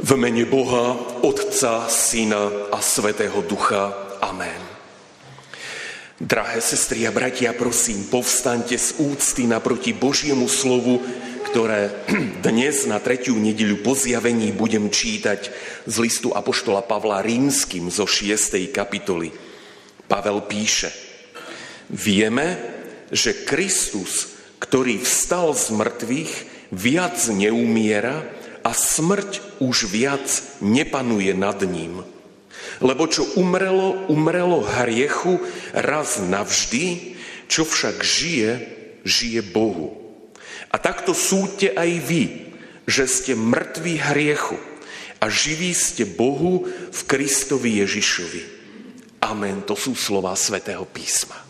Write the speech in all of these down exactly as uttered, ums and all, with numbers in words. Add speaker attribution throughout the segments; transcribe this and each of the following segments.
Speaker 1: V mene Boha, Otca, Syna a Svätého Ducha. Amen. Drahé sestry a bratia, prosím, povstaňte z úcty naproti Božiemu slovu, ktoré dnes na tretiu nedeľu po zjavení budem čítať z listu apoštola Pavla Rímskym zo šiestej kapitoly. Pavel píše: Vieme, že Kristus, ktorý vstal z mŕtvych, viac neumiera a smrť už viac nepanuje nad ním. Lebo čo umrelo, umrelo hriechu raz navždy, čo však žije, žije Bohu. A takto súďte aj vy, že ste mŕtvi hriechu a živí ste Bohu v Kristovi Ježišovi. Amen. To sú slová Svätého písma.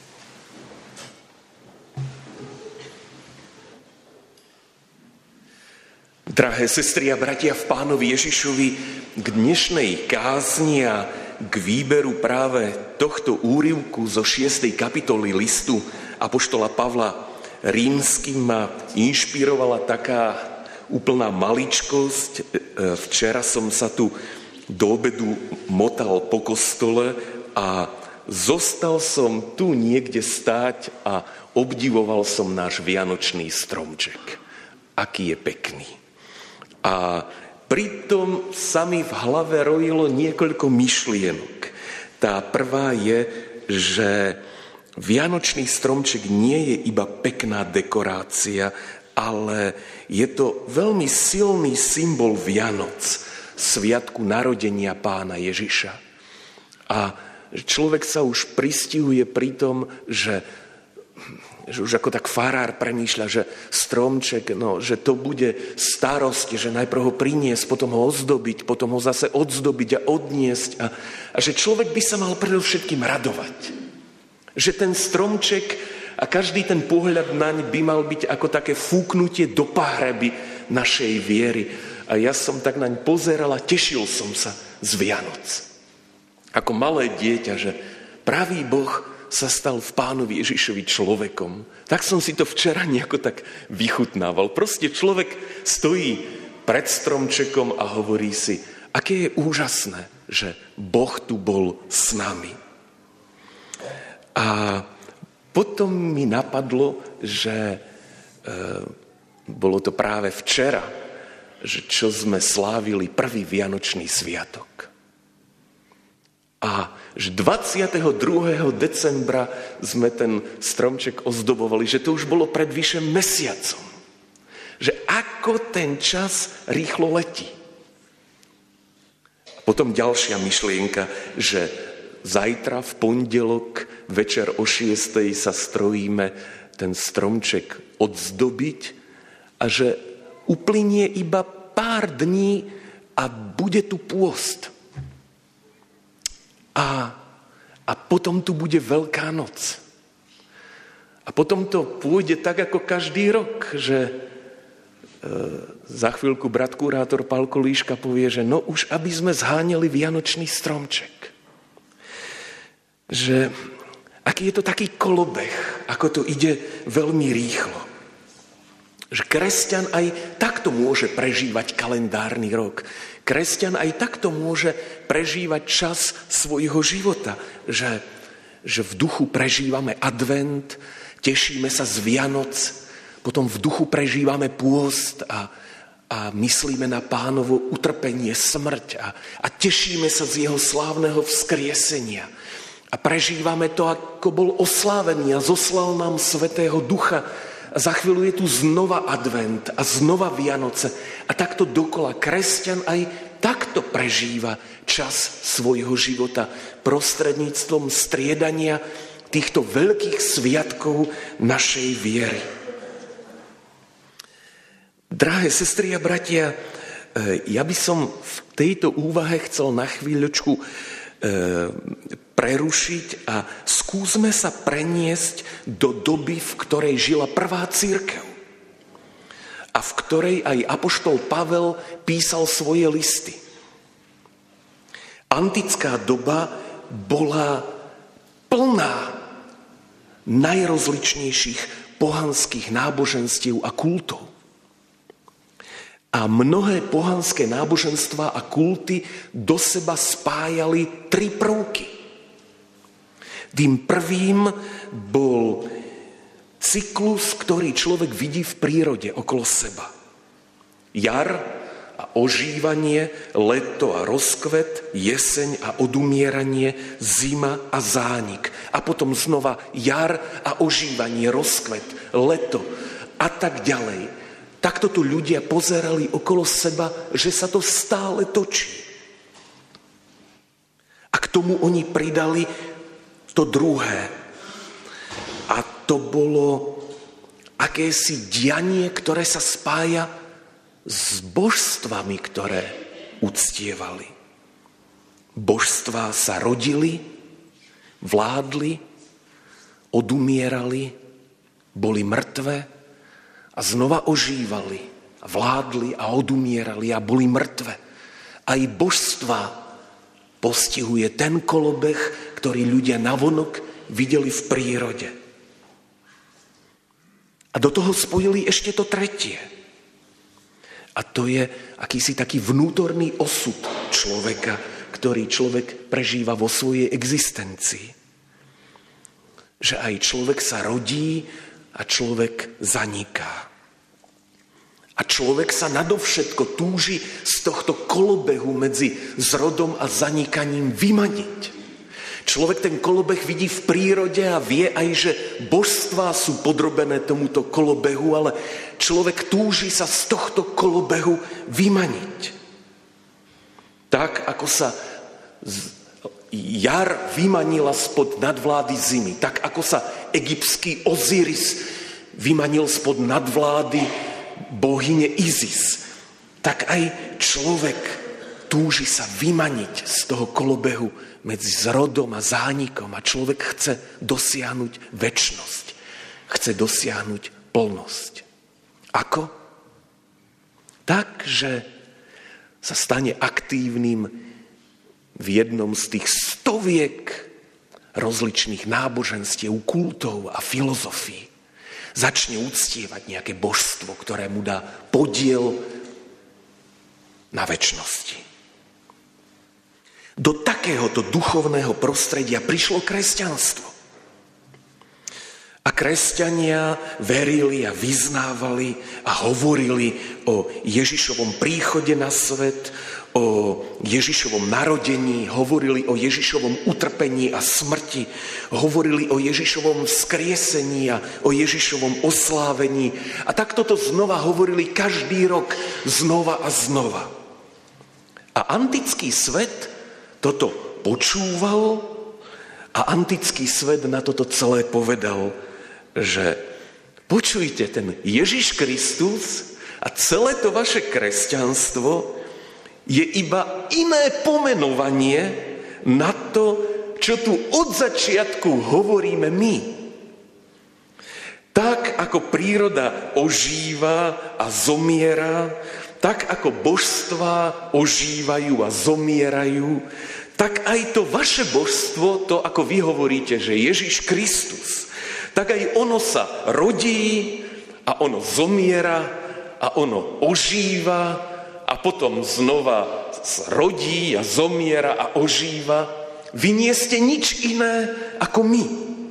Speaker 1: Drahé sestry a bratia v Pánovi Ježišovi, k dnešnej kázni a k výberu práve tohto úryvku zo šiestej kapitoly listu apoštola Pavla Rímskym ma inšpirovala taká úplná maličkosť. Včera som sa tu do obedu motal po kostole a zostal som tu niekde stáť a obdivoval som náš vianočný stromček. Aký je pekný. A pritom sa mi v hlave rojilo niekoľko myšlienok. Tá prvá je, že vianočný stromček nie je iba pekná dekorácia, ale je to veľmi silný symbol Vianoc, sviatku narodenia Pána Ježiša. A človek sa už pristihuje pri tom, že že už ako tak farár premýšľa, že stromček, no, že to bude starosť, že najprv ho priniesť, potom ho ozdobiť, potom ho zase odzdobiť a odniesť. A, a že človek by sa mal predovšetkým radovať. Že ten stromček a každý ten pohľad naň by mal byť ako také fúknutie do pahreby našej viery. A ja som tak naň pozeral a tešil som sa z Vianoc. Ako malé dieťa, že pravý Boh sa stal v Pánovi Ježišovi človekom. Tak som si to včera nejako tak vychutnával. Proste človek stojí pred stromčekom a hovorí si, aké je úžasné, že Boh tu bol s nami. A potom mi napadlo, že e, bolo to práve včera, že čo sme slávili prvý vianočný sviatok. A že dvadsiateho druhého decembra sme ten stromček ozdobovali, že to už bolo pred vyše mesiacom. Že ako ten čas rýchlo letí. A potom ďalšia myšlienka, že zajtra v pondelok večer o šiestej sa strojíme ten stromček odzdobiť a že uplynie iba pár dní a bude tu pôst. A, a potom tu bude Veľká noc. A potom to pôjde tak, ako každý rok, že e, za chvíľku brat kurátor Pálko Líška povie, že no už aby sme zháňali vianočný stromček. Že aký je to taký kolobeh, ako to ide veľmi rýchlo. Že kresťan aj takto môže prežívať kalendárny rok. Kresťan aj takto môže prežívať čas svojho života, že, že v duchu prežívame advent, tešíme sa z Vianoc, potom v duchu prežívame pôst a, a myslíme na Pánovo utrpenie, smrť a, a tešíme sa z jeho slávneho vzkriesenia. A prežívame to, ako bol oslávený a zoslal nám Svätého Ducha. A za chvíľu je tu znova advent a znova Vianoce. A takto dokola kresťan aj takto prežíva čas svojho života prostredníctvom striedania týchto veľkých sviatkov našej viery. Drahé sestry a bratia, ja by som v tejto úvahe chcel na chvíľočku prerušiť a skúsme sa preniesť do doby, v ktorej žila prvá cirkev a v ktorej aj apoštol Pavel písal svoje listy. Antická doba bola plná najrozličnejších pohanských náboženstiev a kultov. A mnohé pohanské náboženstvá a kulty do seba spájali tri prvky. Tým prvým bol cyklus, ktorý človek vidí v prírode okolo seba. Jar a ožívanie, leto a rozkvet, jeseň a odumieranie, zima a zánik. A potom znova jar a ožívanie, rozkvet, leto a tak ďalej. Takto tu ľudia pozerali okolo seba, že sa to stále točí. A k tomu oni pridali to druhé. A to bolo akési dianie, ktoré sa spája s božstvami, ktoré uctievali. Božstvá sa rodili, vládli, odumierali, boli mŕtve, a znova ožívali, a vládli a odumierali a boli mŕtve. Aj božstva postihuje ten kolobeh, ktorý ľudia navonok videli v prírode. A do toho spojili ešte to tretie. A to je akýsi taký vnútorný osud človeka, ktorý človek prežíva vo svojej existencii. Že aj človek sa rodí a človek zaniká. A človek sa nadovšetko túži z tohto kolobehu medzi zrodom a zanikaním vymaniť. Človek ten kolobeh vidí v prírode a vie aj, že božstvá sú podrobené tomuto kolobehu, ale človek túži sa z tohto kolobehu vymaniť. Tak, ako sa jar vymanila spod nadvlády zimy, tak ako sa egyptský Ozíris vymanil spod nadvlády bohyne Izis, tak aj človek túži sa vymaniť z toho kolobehu medzi zrodom a zánikom a človek chce dosiahnuť večnosť, chce dosiahnuť plnosť. Ako? Tak, že sa stane aktívnym v jednom z tých stoviek rozličných náboženstiev, kultov a filozofií. Začne uctievať nejaké božstvo, ktoré mu dá podiel na večnosti. Do takéhoto duchovného prostredia prišlo kresťanstvo. A kresťania verili a vyznávali a hovorili o Ježišovom príchode na svet, o Ježišovom narodení, hovorili o Ježišovom utrpení a smrti, hovorili o Ježišovom vzkriesení a o Ježišovom oslávení. A takto to znova hovorili každý rok, znova a znova. A antický svet toto počúval a antický svet na toto celé povedal, že počujte, ten Ježiš Kristus a celé to vaše kresťanstvo je iba iné pomenovanie na to, čo tu od začiatku hovoríme my. Tak, ako príroda ožíva a zomiera, tak, ako božstvá ožívajú a zomierajú, tak aj to vaše božstvo, to, ako vy hovoríte, že Ježiš Kristus, tak aj ono sa rodí a ono zomiera a ono ožíva a potom znova rodí a zomiera a ožíva. Vy nie ste nič iné ako my.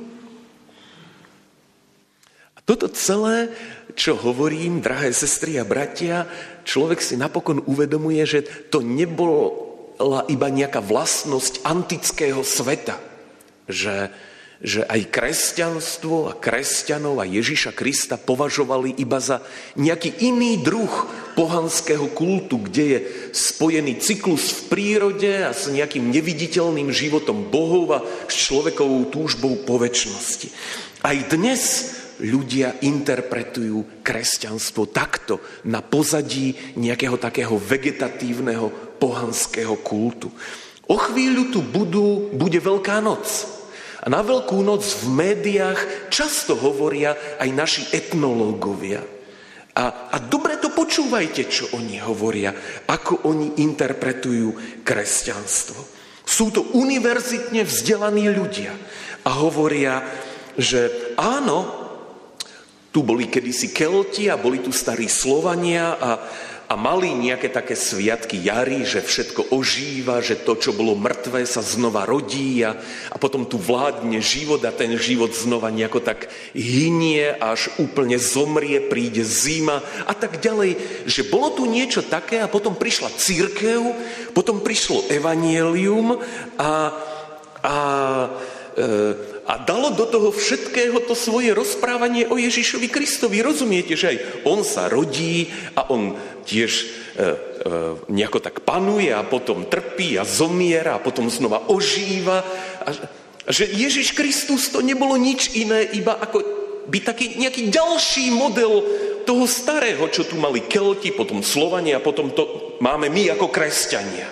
Speaker 1: A toto celé, čo hovorím, drahé sestry a bratia, človek si napokon uvedomuje, že to nebola iba nejaká vlastnosť antického sveta, že že aj kresťanstvo a kresťanov a Ježiša Krista považovali iba za nejaký iný druh pohanského kultu, kde je spojený cyklus v prírode a s nejakým neviditeľným životom bohov a s človekovou túžbou po večnosti. Aj dnes ľudia interpretujú kresťanstvo takto na pozadí nejakého takého vegetatívneho pohanského kultu. O chvíľu tu budú, bude Veľká noc. A na Veľkú noc v médiách často hovoria aj naši etnológovia. A, a dobre to počúvajte, čo oni hovoria, ako oni interpretujú kresťanstvo. Sú to univerzitne vzdelaní ľudia a hovoria, že áno, tu boli kedysi Kelti a boli tu starí Slovania a a mali nejaké také sviatky jary, že všetko ožíva, že to, čo bolo mŕtvé, sa znova rodí a, a potom tu vládne život a ten život znova nejako tak hynie, až úplne zomrie, príde zima a tak ďalej. Že bolo tu niečo také a potom prišla cirkev, potom prišlo evanjelium a, a e, A dalo do toho všetkého to svoje rozprávanie o Ježišovi Kristovi. Rozumiete, že aj on sa rodí a on tiež e, e, nejako tak panuje a potom trpí a zomiera a potom znova ožíva. A, a že Ježiš Kristus to nebolo nič iné, iba ako by taký nejaký ďalší model toho starého, čo tu mali Kelti, potom Slovania a potom to máme my ako kresťania.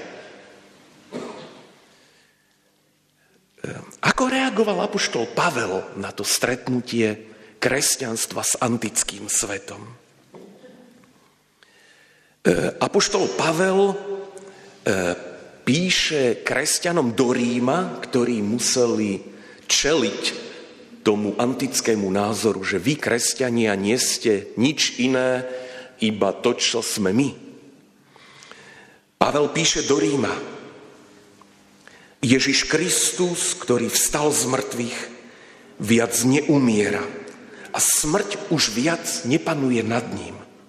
Speaker 1: Ako reagoval apoštol Pavel na to stretnutie kresťanstva s antickým svetom? Apoštol Pavel píše kresťanom do Ríma, ktorí museli čeliť tomu antickému názoru, že vy, kresťania, nie ste nič iné, iba to, čo sme my. Pavel píše do Ríma: Ježiš Kristus, ktorý vstal z mŕtvych, viac neumiera a smrť už viac nepanuje nad ním.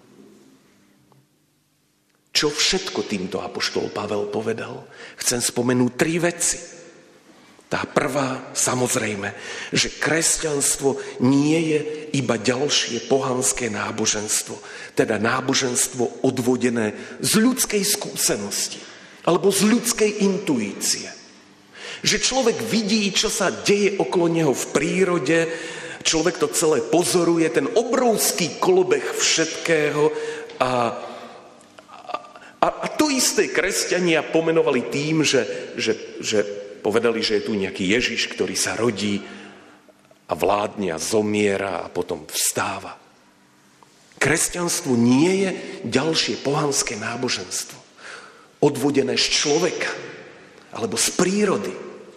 Speaker 1: Čo všetko týmto apoštol Pavel povedal? Chcem spomenúť tri veci. Tá prvá, samozrejme, že kresťanstvo nie je iba ďalšie pohanské náboženstvo, teda náboženstvo odvodené z ľudskej skúsenosti alebo z ľudskej intuície. Že človek vidí, čo sa deje okolo neho v prírode, človek to celé pozoruje, ten obrovský kolobeh všetkého a, a, a to isté kresťania pomenovali tým, že, že, že povedali, že je tu nejaký Ježiš, ktorý sa rodí a vládne a zomiera a potom vstáva. Kresťanstvo nie je ďalšie pohanské náboženstvo, odvodené z človeka alebo z prírody.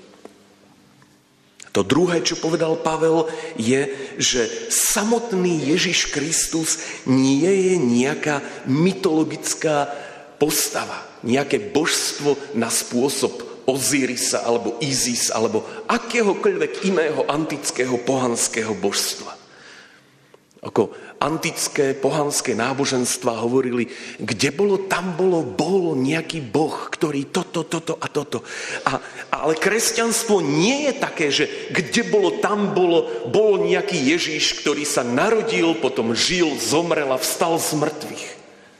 Speaker 1: To druhé, čo povedal Pavel, je, že samotný Ježiš Kristus nie je nejaká mytologická postava, nejaké božstvo na spôsob Ozirisa alebo Isis alebo akéhokoľvek iného antického pohanského božstva. Ako antické pohanské náboženstva hovorili, kde bolo, tam bolo, bol nejaký boh, ktorý toto, toto a toto. A, ale kresťanstvo nie je také, že kde bolo, tam bolo, bol nejaký Ježiš, ktorý sa narodil, potom žil, zomrel a vstal z mŕtvych.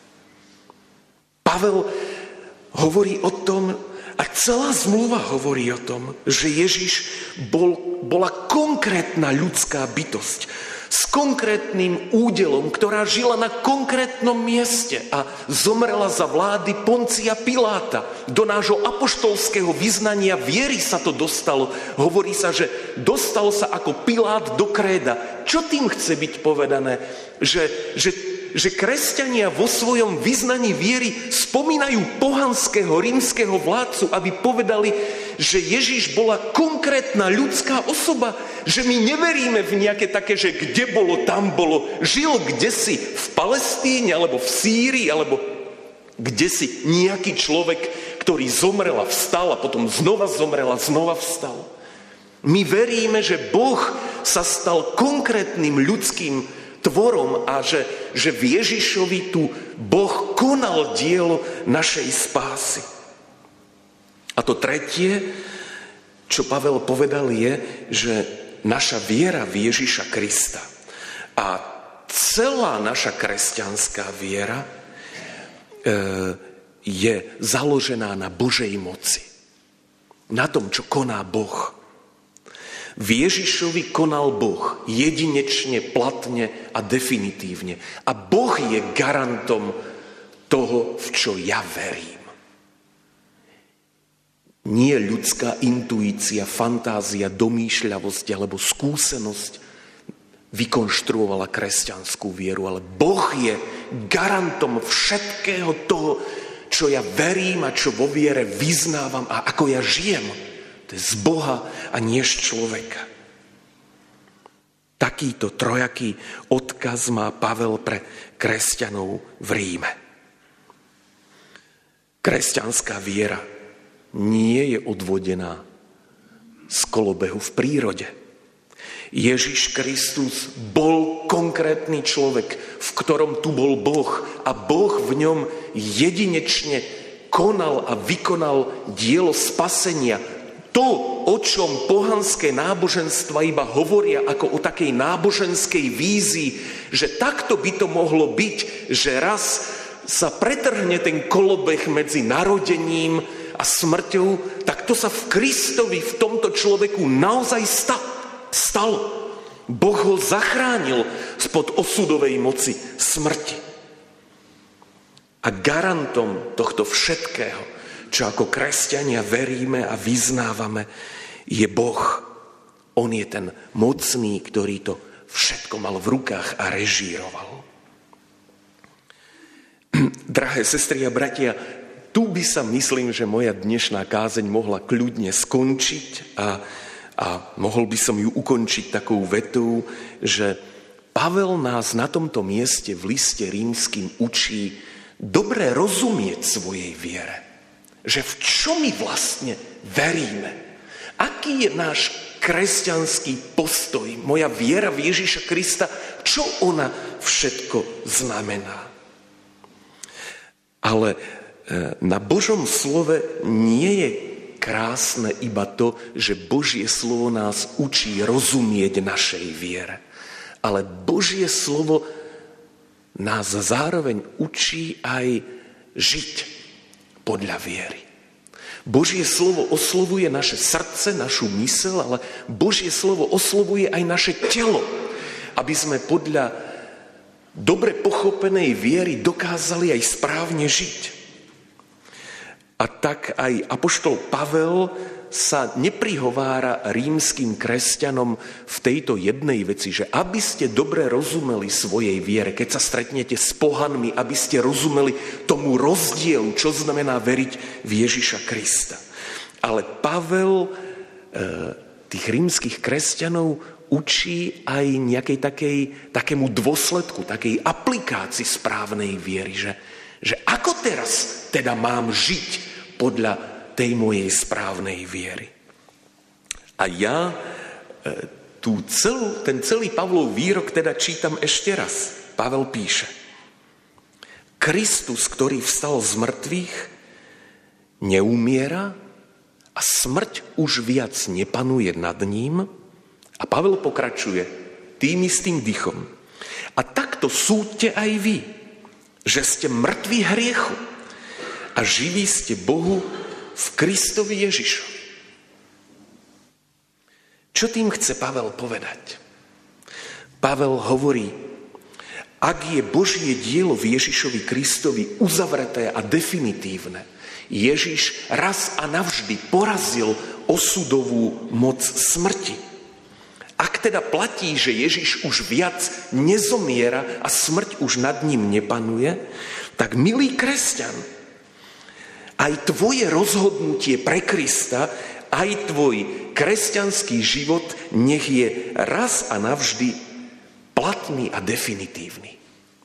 Speaker 1: Pavel hovorí o tom, a celá zmluva hovorí o tom, že Ježiš bol, bola konkrétna ľudská bytosť s konkrétnym údelom, ktorá žila na konkrétnom mieste a zomrela za vlády Poncia Piláta. Do nášho apoštolského vyznania viery sa to dostalo. Hovorí sa, že dostal sa ako Pilát do kréda. Čo tým chce byť povedané? Že, že, že kresťania vo svojom vyznaní viery spomínajú pohanského rímskeho vládcu, aby povedali, že Ježiš bola konkrétna ľudská osoba, že my neveríme v nejaké také, že kde bolo, tam bolo, žil kdesi v Palestíne, alebo v Sýrii, alebo kdesi nejaký človek, ktorý zomrel a vstal a potom znova zomrel a znova vstal. My veríme, že Boh sa stal konkrétnym ľudským tvorom a že, že v Ježišovi tu Boh konal dielo našej spásy. A to tretie, čo Pavel povedal, je, že naša viera v Ježiša Krista a celá naša kresťanská viera e, je založená na Božej moci. Na tom, čo koná Boh. V Ježišovi konal Boh jedinečne, platne a definitívne. A Boh je garantom toho, v čo ja verím. Nie ľudská intuícia, fantázia, domýšľavosť alebo skúsenosť vykonštruovala kresťanskú vieru, ale Boh je garantom všetkého toho, čo ja verím a čo vo viere vyznávam a ako ja žijem. To je z Boha a nie z človeka. Takýto trojaký odkaz má Pavel pre kresťanov v Ríme. Kresťanská viera nie je odvodená z kolobehu v prírode. Ježiš Kristus bol konkrétny človek, v ktorom tu bol Boh a Boh v ňom jedinečne konal a vykonal dielo spasenia. To, o čom pohanské náboženstva iba hovoria ako o takej náboženskej vízii, že takto by to mohlo byť, že raz sa pretrhne ten kolobeh medzi narodením a smrťou, tak to sa v Kristovi, v tomto človeku naozaj stalo. Boh ho zachránil spod osudovej moci smrti. A garantom tohto všetkého, čo ako kresťania veríme a vyznávame, je Boh. On je ten mocný, ktorý to všetko mal v rukách a režíroval. Drahé sestry a bratia, tu by sa myslím, že moja dnešná kázeň mohla kľudne skončiť a, a mohol by som ju ukončiť takou vetou, že Pavel nás na tomto mieste v liste rímskym učí dobre rozumieť svojej viere. Že v čo my vlastne veríme. Aký je náš kresťanský postoj, moja viera v Ježiša Krista, čo ona všetko znamená. Ale na Božom slove nie je krásne iba to, že Božie slovo nás učí rozumieť našej viere. Ale Božie slovo nás zároveň učí aj žiť podľa viery. Božie slovo oslovuje naše srdce, našu myseľ, ale Božie slovo oslovuje aj naše telo, aby sme podľa dobre pochopenej viery dokázali aj správne žiť. A tak aj apoštol Pavel sa neprihovára rímskym kresťanom v tejto jednej veci, že aby ste dobre rozumeli svojej viere, keď sa stretnete s pohanmi, aby ste rozumeli tomu rozdielu, čo znamená veriť v Ježiša Krista. Ale Pavel e, tých rímskych kresťanov učí aj nejakej takej, takému dôsledku, takej aplikácii správnej viery, že, že ako teraz teda mám žiť podľa tej mojej správnej viery. A ja tú celú, ten celý Pavlov výrok teda čítam ešte raz. Pavel píše: Kristus, ktorý vstal z mŕtvych, neumiera a smrť už viac nepanuje nad ním. A Pavel pokračuje tým istým dychom. A takto súďte aj vy, že ste mŕtvi hriechu a živí ste Bohu v Kristovi Ježišovi. Čo tým chce Pavel povedať? Pavel hovorí, ak je Božie dielo v Ježišovi Kristovi uzavreté a definitívne, Ježiš raz a navždy porazil osudovú moc smrti. Ak teda platí, že Ježiš už viac nezomiera a smrť už nad ním nepanuje, tak milý kresťan, aj tvoje rozhodnutie pre Krista, aj tvoj kresťanský život nech je raz a navždy platný a definitívny.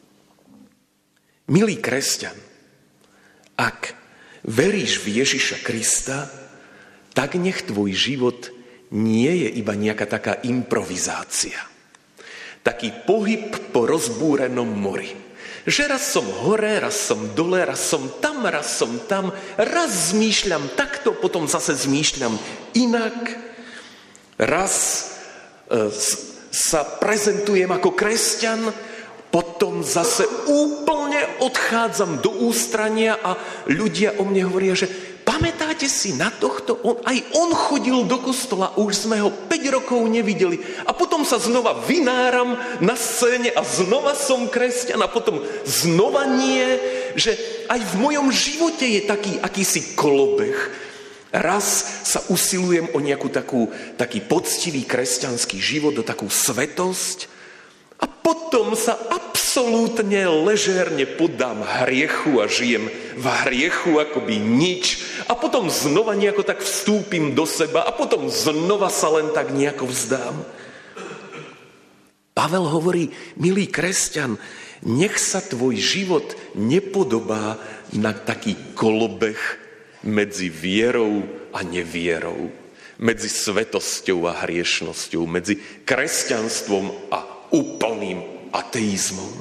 Speaker 1: Milý kresťan, ak veríš v Ježiša Krista, tak nech tvoj život nie je iba nejaká taká improvizácia. Taký pohyb po rozbúrenom mori. Že raz som hore, raz som dole, raz som tam, raz som tam, raz zmýšľam takto, potom zase zmýšľam inak. Raz e, sa prezentujem ako kresťan, potom zase úplne odchádzam do ústrania a ľudia o mne hovoria, že pamätáte si na tohto? On, aj on chodil do kostola, už sme ho päť rokov nevideli. A potom sa znova vynáram na scéne a znova som kresťan a potom znova nie. Že aj v mojom živote je taký akýsi kolobeh. Raz sa usilujem o nejakú takú, taký poctivý kresťanský život, o takú svetosť. A potom sa absolútne ležérne poddám hriechu a žijem v hriechu akoby nič. A potom znova nejako tak vstúpim do seba a potom znova sa len tak nejako vzdám. Pavel hovorí, milý kresťan, Nech sa tvoj život nepodobá na taký kolobeh medzi vierou a nevierou, medzi svetosťou a hriešnosťou, medzi kresťanstvom a úplným ateizmom.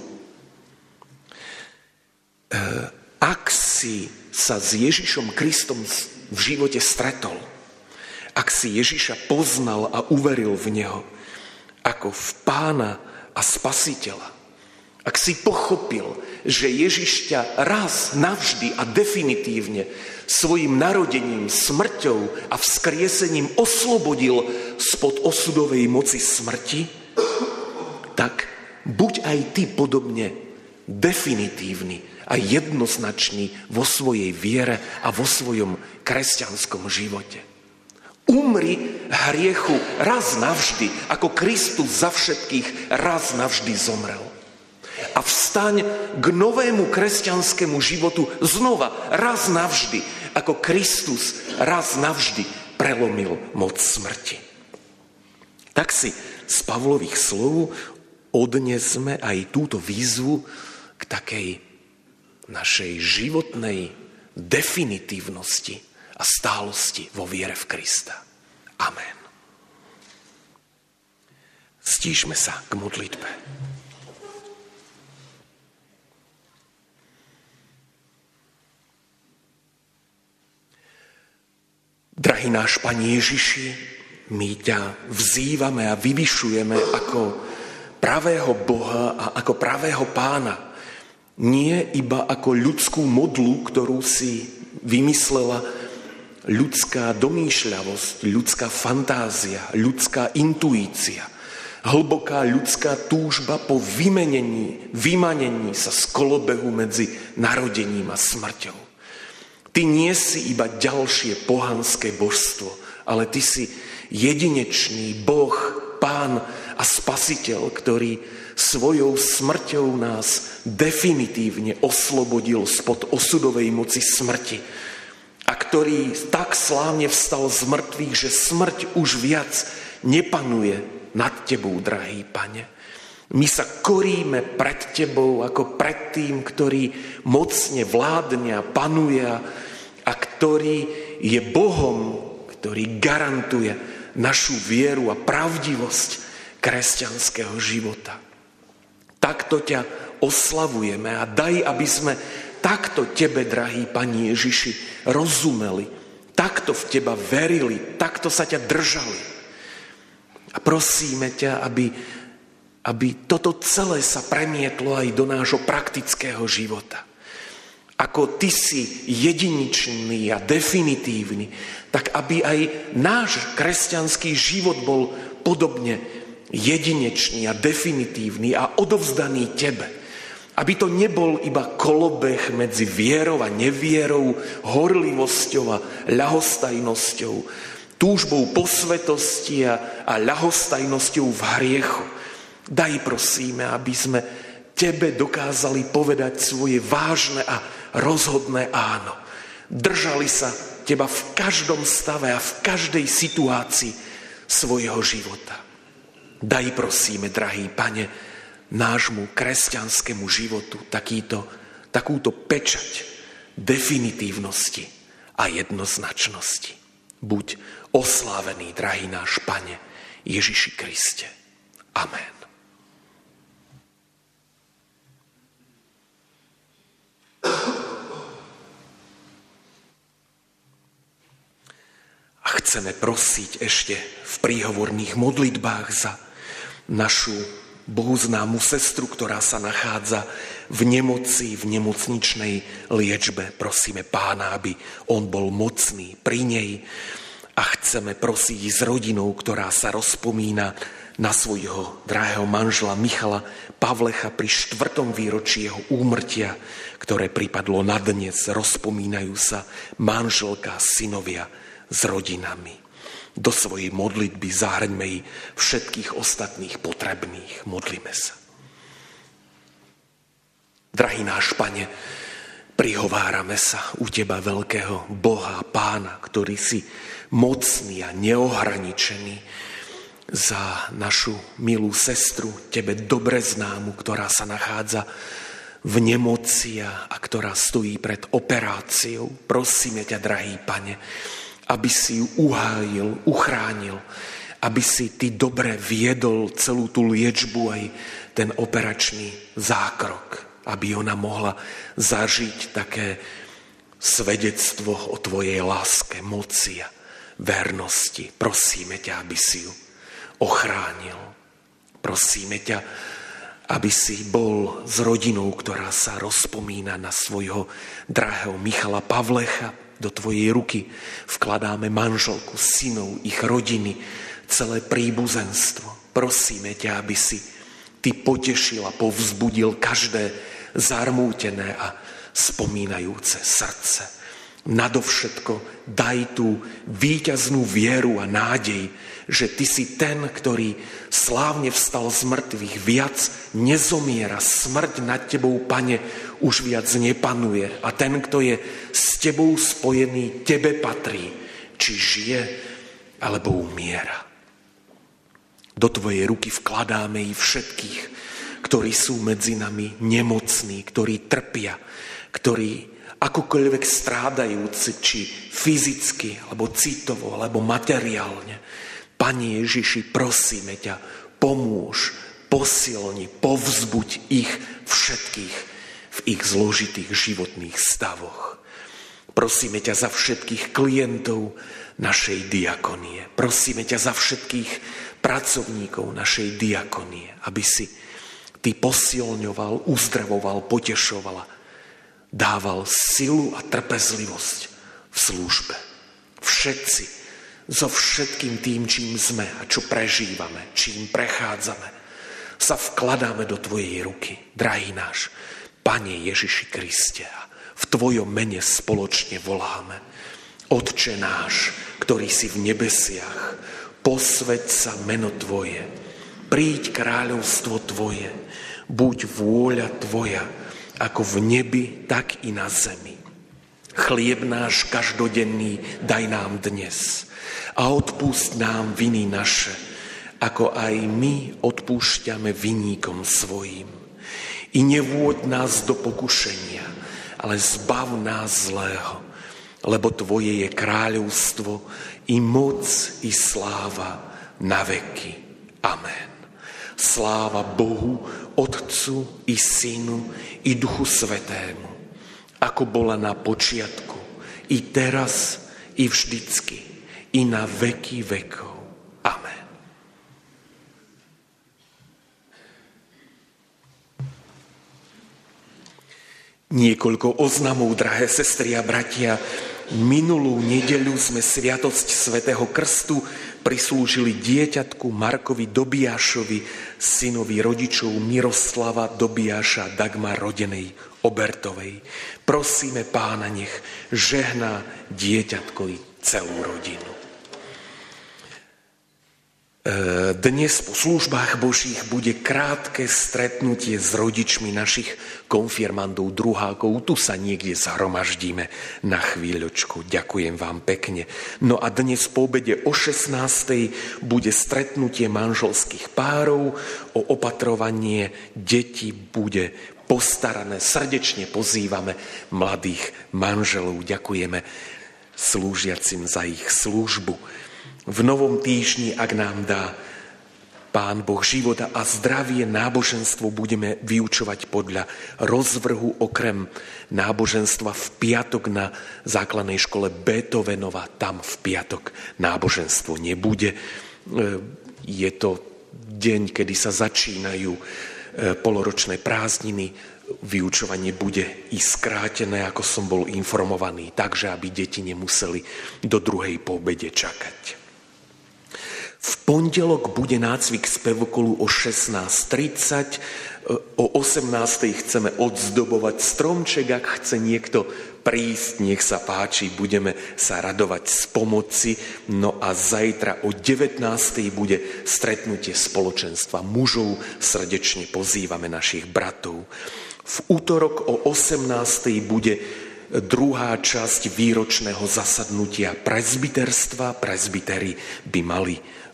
Speaker 1: Ak si sa s Ježišom Kristom v živote stretol, ak si Ježiša poznal a uveril v Neho ako v Pána a Spasiteľa, ak si pochopil, že Ježiš ťa raz navždy a definitívne svojim narodením, smrťou a vzkriesením oslobodil spod osudovej moci smrti, tak buď aj ty podobne definitívny a jednoznačný vo svojej viere a vo svojom kresťanskom živote. Umri hriechu raz navždy, ako Kristus za všetkých raz navždy zomrel. A vstaň k novému kresťanskému životu znova, raz navždy, ako Kristus raz navždy prelomil moc smrti. Tak si z Pavlových slov odnesme aj túto výzvu k takej našej životnej definitívnosti a stálosti vo viere v Krista. Amen. Stíšme sa k modlitbe. Drahý náš Pane Ježiši, my ťa vzývame a vyvyšujeme ako pravého Boha a ako pravého Pána. Nie iba ako ľudskú modlu, ktorú si vymyslela ľudská domýšľavosť, ľudská fantázia, ľudská intuícia, hlboká ľudská túžba po vymenení, vymanení sa z kolobehu medzi narodením a smrťou. Ty nie si iba ďalšie pohanské božstvo, ale ty si jedinečný Boh, Pán a Spasiteľ, ktorý svojou smrťou nás definitívne oslobodil spod osudovej moci smrti a ktorý tak slávne vstal z mŕtvych, že smrť už viac nepanuje nad tebou, drahý Pane. My sa koríme pred tebou ako pred tým, ktorý mocne vládne a panuje a ktorý je Bohom, ktorý garantuje našu vieru a pravdivosť kresťanského života. Takto ťa oslavujeme a daj, aby sme takto tebe, drahý Pani Ježiši, rozumeli, takto v teba verili, takto sa ťa držali. A prosíme ťa, aby aby toto celé sa premietlo aj do nášho praktického života. Ako ty si jedinečný a definitívny, tak aby aj náš kresťanský život bol podobne jedinečný a definitívny a odovzdaný tebe. Aby to nebol iba kolobeh medzi vierou a nevierou, horlivosťou a ľahostajnosťou, túžbou po svetosti a, a ľahostajnosťou v hriechu. Daj, prosíme, aby sme tebe dokázali povedať svoje vážne a rozhodné áno. Držali sa teba v každom stave a v každej situácii svojho života. Daj, prosíme, drahý Pane, nášmu kresťanskému životu takýto, takúto pečať definitívnosti a jednoznačnosti. Buď oslávený, drahý náš Pane, Ježiši Kriste. Amen. A chceme prosiť ešte v príhovorných modlitbách za našu bohuznámu sestru, ktorá sa nachádza v nemoci, v nemocničnej liečbe. Prosíme Pána, aby on bol mocný pri nej. A chceme prosiť s rodinou, ktorá sa rozpomína na svojho drahého manžela Michala Pavlecha pri štvrtom výročí jeho úmrtia, ktoré pripadlo na dnes. Rozpomínajú sa manželka a synovia s rodinami. Do svojej modlitby zahrňme i všetkých ostatných potrebných. Modlíme sa. Drahý náš Pane, prihovárame sa u Teba, veľkého Boha a Pána, ktorý si mocný a neohraničený. za našu milú sestru, tebe dobre známu, ktorá sa nachádza v nemoci a ktorá stojí pred operáciou. Prosíme ťa, drahý Pane, aby si ju uhájil, uchránil, aby si ty dobre viedol celú tú liečbu aj ten operačný zákrok, aby ona mohla zažiť také svedectvo o tvojej láske, moci a vernosti. Prosíme ťa, aby si ju ochránil. Prosíme ťa, aby si bol s rodinou, ktorá sa rozpomína na svojho drahého Michala Pavlecha. Do tvojej ruky vkladáme manželku, synov, ich rodiny, celé príbuzenstvo. Prosíme ťa, aby si ty potešil a povzbudil každé zarmútené a spomínajúce srdce. Nadovšetko daj tú víťaznú vieru a nádej, že ty si ten, ktorý slávne vstal z mŕtvych, viac nezomiera, smrť nad tebou, Pane, už viac nepanuje a ten, kto je s tebou spojený, tebe patrí, či žije, alebo umiera. Do tvojej ruky vkladáme i všetkých, ktorí sú medzi nami nemocní, ktorí trpia, ktorí akokoľvek strádajúci, či fyzicky, alebo citovo, alebo materiálne. Pane Ježiši, prosíme ťa, pomôž, posilni, povzbuď ich všetkých v ich zložitých životných stavoch. Prosíme ťa za všetkých klientov našej diakonie. Prosíme ťa za všetkých pracovníkov našej diakonie, aby si ty posilňoval, uzdravoval, potešoval, dával silu a trpezlivosť v službe. Všetci, so všetkým tým, čím sme a čo prežívame, čím prechádzame, sa vkladáme do tvojej ruky, drahý náš Pane Ježiši Kriste. V tvojom mene spoločne voláme. Otče náš, ktorý si v nebesiach, posväť sa meno tvoje, príď kráľovstvo tvoje, buď vôľa tvoja, ako v nebi, tak i na zemi. Chlieb náš každodenný daj nám dnes a odpúšť nám viny naše, ako aj my odpúšťame vinníkom svojim. I nevôď nás do pokušenia, ale zbav nás zlého, lebo tvoje je kráľovstvo, i moc, i sláva na veky. Amen. Sláva Bohu, Otcu, i Synu, i Duchu Svätému, ako bola na počiatku, i teraz, i vždycky, i na veky vekov. Amen. Niekoľko oznamov, drahé sestry a bratia. Minulú nedeľu sme sviatosť svätého krstu prislúžili dieťatku Markovi Dobiašovi, synovi rodičov Miroslava Dobiaša Dagmar rodenej Obertovej. Prosíme Pána, nech žehná dieťatko i celú rodinu. Dnes po službách Božích bude krátke stretnutie s rodičmi našich konfirmandov, druhákov. Tu sa niekde zhromaždíme na chvíľočku. Ďakujem vám pekne. No a dnes po obede o šestnástej bude stretnutie manželských párov. O opatrovanie detí bude postarané. Srdečne pozývame mladých manželov. Ďakujeme slúžiacim za ich službu. V novom týždni, ak nám dá Pán Boh života a zdravie, náboženstvo budeme vyučovať podľa rozvrhu, okrem náboženstva v piatok na základnej škole Beethovenova. Tam v piatok náboženstvo nebude. Je to deň, kedy sa začínajú poloročné prázdniny. Vyučovanie bude i skrátené, ako som bol informovaný, takže aby deti nemuseli do druhej po obede čakať. V pondelok bude nácvik spevokolu o šestnásť tridsať, o osemnástej chceme odzdobovať stromček, ak chce niekto prísť, nech sa páči, budeme sa radovať z pomoci. No a zajtra o devätnástej bude stretnutie spoločenstva mužov, srdečne pozývame našich bratov. V útorok o osemnástej bude druhá časť výročného zasadnutia presbyterstva. Presbyteri by mali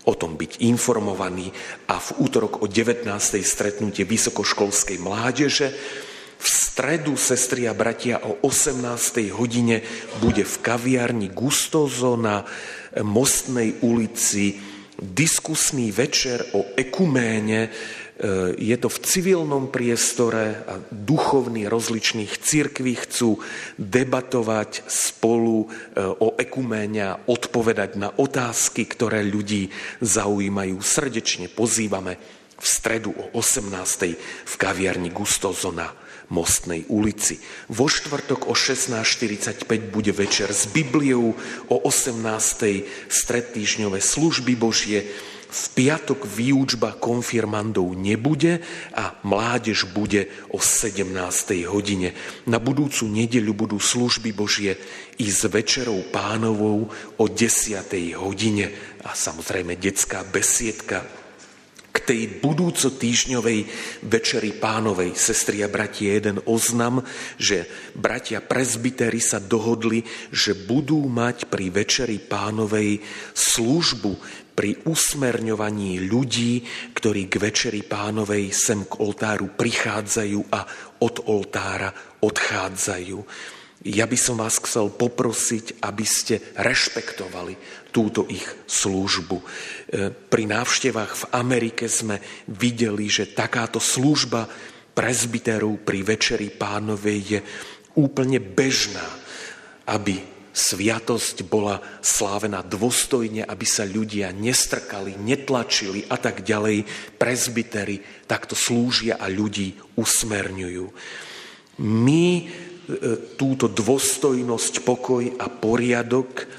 Speaker 1: o tom byť informovaní a v útorok o devätnástej stretnutie vysokoškolskej mládeže. V stredu, sestry a bratia, o osemnástej hodine bude v kaviarni Gustoso na Mostnej ulici diskusný večer o ekuméne. Je to v civilnom priestore a duchovní rozličných cirkví chcú debatovať spolu o ekuméne a odpovedať na otázky, ktoré ľudí zaujímajú. Srdečne pozývame v stredu o osemnástej v kaviarni Gustoso na Mostnej ulici. Vo štvrtok o šestnásť štyridsaťpäť bude večer s Bibliou, o osemnástej stredtýždňové služby Božie. V piatok výučba konfirmandov nebude a mládež bude o sedemnástej hodine. Na budúcu nedeľu budú služby Božie i s večerou Pánovou o desiatej hodine a samozrejme detská besiedka. K tej budúco týždňovej večeri Pánovej, sestri a bratia, jeden oznam, že bratia presbytéri sa dohodli, že budú mať pri večeri Pánovej službu pri usmerňovaní ľudí, ktorí k večeri Pánovej sem k oltáru prichádzajú a od oltára odchádzajú. Ja by som vás chcel poprosiť, aby ste rešpektovali túto ich službu. Pri návštevách v Amerike sme videli, že takáto služba presbytérov pri večeri Pánovej je úplne bežná, aby sviatosť bola slávená dôstojne, aby sa ľudia nestrkali, netlačili a tak ďalej. Presbytéri takto slúžia a ľudí usmerňujú. My túto dôstojnosť, pokoj a poriadok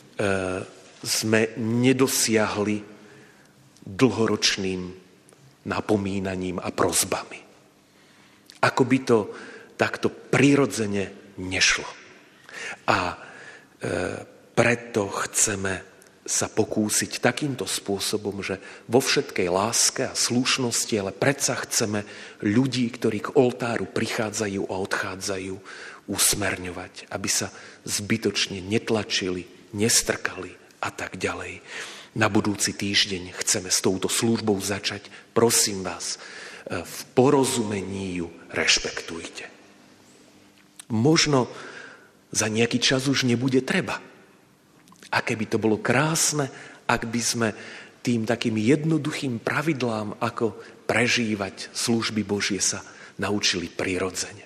Speaker 1: sme nedosiahli dlhoročným napomínaním a prosbami. Ako by to takto prirodzene nešlo. A preto chceme sa pokúsiť takýmto spôsobom, že vo všetkej láske a slušnosti, ale predsa chceme ľudí, ktorí k oltáru prichádzajú a odchádzajú, usmerňovať, aby sa zbytočne netlačili, nestrkali a tak ďalej. Na budúci týždeň chceme s touto službou začať. Prosím vás, v porozumení ju rešpektujte. Možno za nejaký čas už nebude treba. Aké by to bolo krásne, ak by sme tým takým jednoduchým pravidlám, ako prežívať služby Božie, sa naučili prirodzene.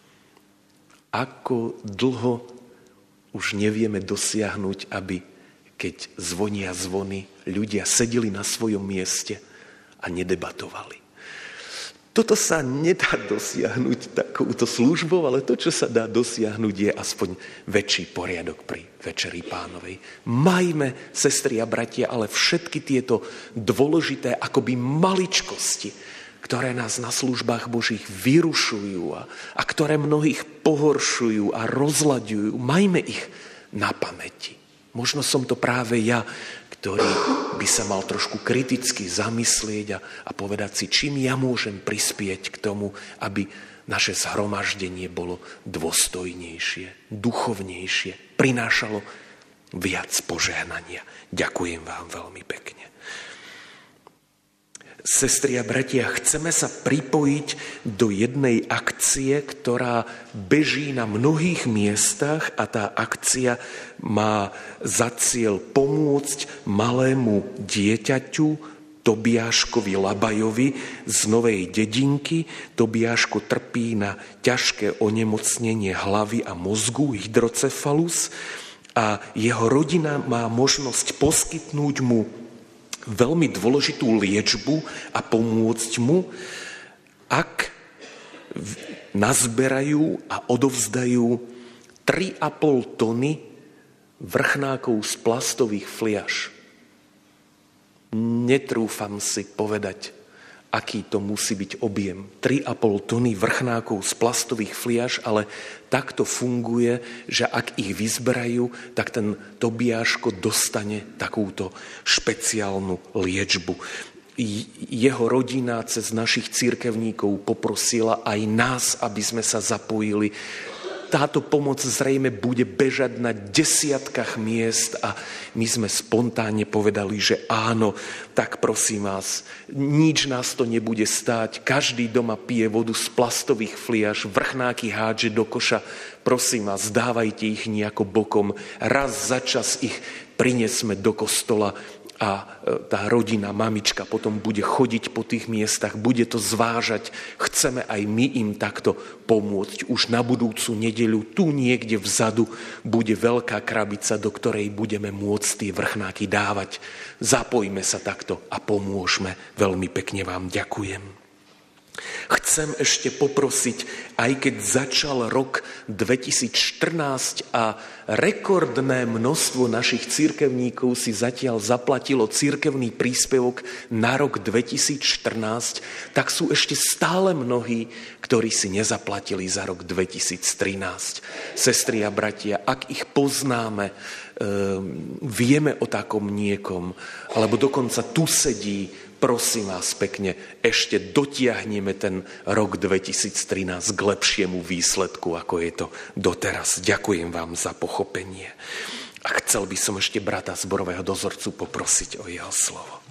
Speaker 1: Ako dlho už nevieme dosiahnuť, aby keď zvonia zvony, ľudia sedeli na svojom mieste a nedebatovali. Toto sa nedá dosiahnuť takouto službou, ale to, čo sa dá dosiahnuť, je aspoň väčší poriadok pri večeri Pánovej. Majme, sestri a bratia, ale všetky tieto dôležité akoby maličkosti, ktoré nás na službách Božích vyrušujú a, a ktoré mnohých pohoršujú a rozlaďujú, majme ich na pamäti. Možno som to práve ja, ktorý by sa mal trošku kriticky zamyslieť a, a povedať si, čím ja môžem prispieť k tomu, aby naše zhromaždenie bolo dôstojnejšie, duchovnejšie, prinášalo viac požehnania. Ďakujem vám veľmi pekne. Sestri a bratia, chceme sa pripojiť do jednej akcie, ktorá beží na mnohých miestach a tá akcia má za cieľ pomôcť malému dieťaťu Tobiáškovi Labajovi z Novej Dedinky. Tobiáško trpí na ťažké onemocnenie hlavy a mozgu, hydrocefalus, a jeho rodina má možnosť poskytnúť mu veľmi dôležitú liečbu a pomôcť mu, ak nazberajú a odovzdajú tri a pol tony vrchnákov z plastových fliaš. Netrúfam si povedať, aký to musí byť objem. tri a pol tony vrchnákov z plastových fliaš, ale takto funguje, že ak ich vyzberajú, tak ten Tobiáško dostane takúto špeciálnu liečbu. Jeho rodina cez našich cirkevníkov poprosila aj nás, aby sme sa zapojili. táto pomoc zrejme bude bežať na desiatkách miest a my sme spontánne povedali, že áno, tak prosím vás, nič nás to nebude stáť. Každý doma pije vodu z plastových fliaš, vrchnáky hádže do koša. Prosím vás, dávajte ich nejako bokom. Raz za čas ich prinesme do kostola a tá rodina, mamička potom bude chodiť po tých miestach, bude to zvážať. Chceme aj my im takto pomôcť. Už na budúcu nedeľu tu niekde vzadu bude veľká krabica, do ktorej budeme môcť tie vrchnáky dávať. Zapojme sa takto a pomôžme. Veľmi pekne vám ďakujem. Chcem ešte poprosiť, aj keď začal rok dvetisícštrnásť a rekordné množstvo našich cirkevníkov si zatiaľ zaplatilo cirkevný príspevok na rok dvetisícštrnásť, tak sú ešte stále mnohí, ktorí si nezaplatili za rok dvetisíctrinásť. Sestri a bratia, ak ich poznáme, vieme o takom niekom, alebo dokonca tu sedí, prosím vás pekne, ešte dotiahneme ten rok dvetisíctrinásť k lepšiemu výsledku, ako je to doteraz. Ďakujem vám za pochopenie. A chcel by som ešte brata zborového dozorcu poprosiť o jeho slovo.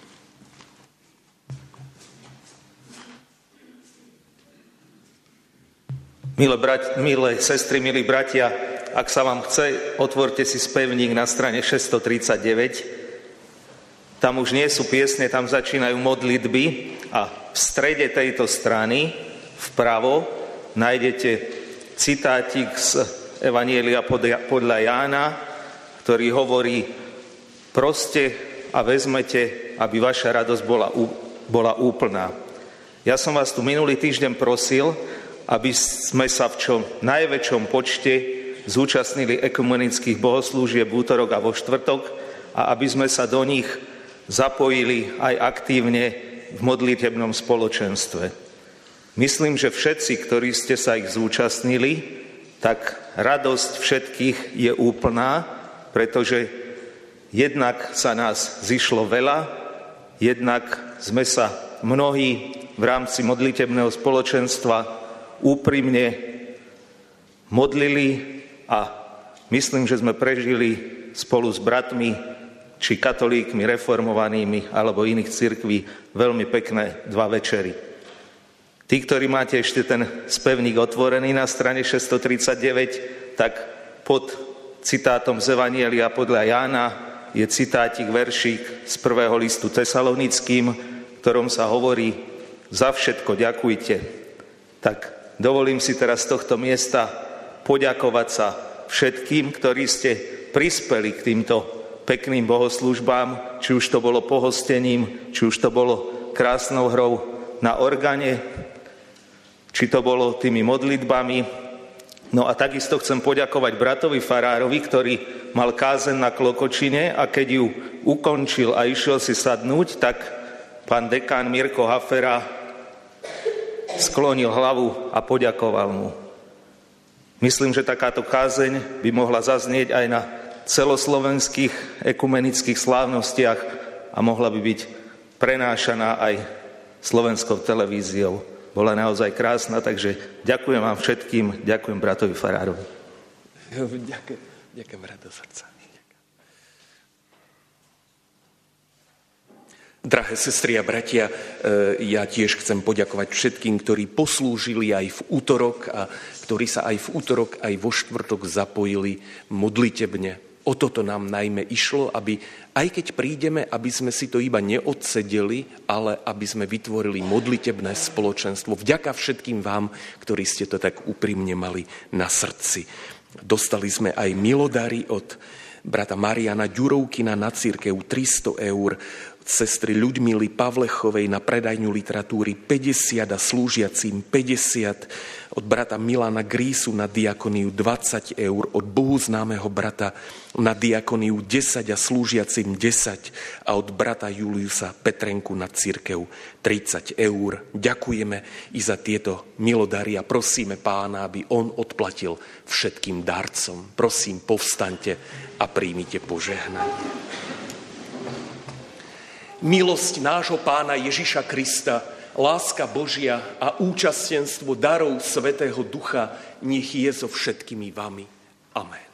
Speaker 2: Milé, brat, milé sestry, milí bratia, ak sa vám chce, otvorte si spevník na strane šesťstotridsaťdeväť. Tam už nie sú piesne, tam začínajú modlitby a v strede tejto strany vpravo nájdete citátik z Evanjelia podľa Jána, ktorý hovorí: proste a vezmete, aby vaša radosť bola, bola úplná. Ja som vás tu minulý týždeň prosil, aby sme sa v čo najväčšom počte zúčastnili ekumenických bohoslúžieb v útorok a vo štvrtok a aby sme sa do nich zapojili aj aktívne v modlitebnom spoločenstve. Myslím, že všetci, ktorí ste sa ich zúčastnili, tak radosť všetkých je úplná, pretože jednak sa nás zišlo veľa, jednak sme sa mnohí v rámci modlitebného spoločenstva úprimne modlili a myslím, že sme prežili spolu s bratmi či katolíkmi reformovanými alebo iných cirkví veľmi pekné dva večery. Tí, ktorí máte ešte ten spevník otvorený na strane šesťstotridsaťdeväť, tak pod citátom z Evanjelia podľa Jána je citátik, veršík z prvého listu Tesalonickým, v ktorom sa hovorí: za všetko ďakujte. Tak dovolím si teraz z tohto miesta poďakovať sa všetkým, ktorí ste prispeli k týmto pekným bohoslúžbám, či už to bolo pohostením, či už to bolo krásnou hrou na organe, či to bolo tými modlitbami. No a takisto chcem poďakovať bratovi farárovi, ktorý mal kázeň na Klokočine a keď ju ukončil a išiel si sadnúť, tak pán dekán Mirko Hafera sklonil hlavu a poďakoval mu. Myslím, že takáto kázeň by mohla zaznieť aj na celoslovenských ekumenických slávnostiach a mohla by byť prenášaná aj slovenskou televíziou. Bola naozaj krásna, takže ďakujem vám všetkým, ďakujem bratovi farárovi.
Speaker 1: Ďakujem, ďakujem brata srdca. Drahé sestry a bratia, ja tiež chcem poďakovať všetkým, ktorí poslúžili aj v útorok a ktorí sa aj v útorok, aj vo štvrtok zapojili modlitebne. O toto nám najmä išlo, aby aj keď prídeme, aby sme si to iba neodsedeli, ale aby sme vytvorili modlitebné spoločenstvo. Vďaka všetkým vám, ktorí ste to tak úprimne mali na srdci. Dostali sme aj milodary od brata Mariana Ďurovkina na cirkev tristo eur, sestry Ľudmily Pavlechovej na predajňu literatúry päťdesiat a slúžiacím päťdesiat, od brata Milana Grísu na diakoniu dvadsať eur, od Bohu známeho brata na diakoniu desať a slúžiacím desať a od brata Juliusa Petrenku na cirkev tridsať eur. Ďakujeme i za tieto milodary a prosíme Pána, aby on odplatil všetkým darcom. Prosím, povstaňte a príjmite požehnanie. Milosť nášho Pána Ježiša Krista, láska Božia a účastenstvo darov Svätého Ducha nech je so všetkými vami. Amen.